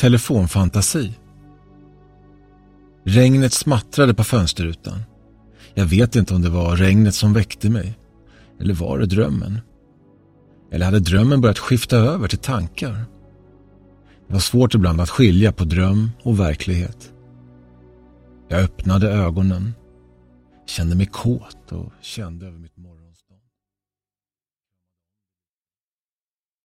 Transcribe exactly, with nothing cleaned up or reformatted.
telefonfantasi. Regnet smattrade på fönsterrutan. Jag vet inte om det var regnet som väckte mig. Eller var det drömmen? Eller hade drömmen börjat skifta över till tankar? Det var svårt ibland att skilja på dröm och verklighet. Jag öppnade ögonen. Kände mig kåt och kände över mitt morgonstånd.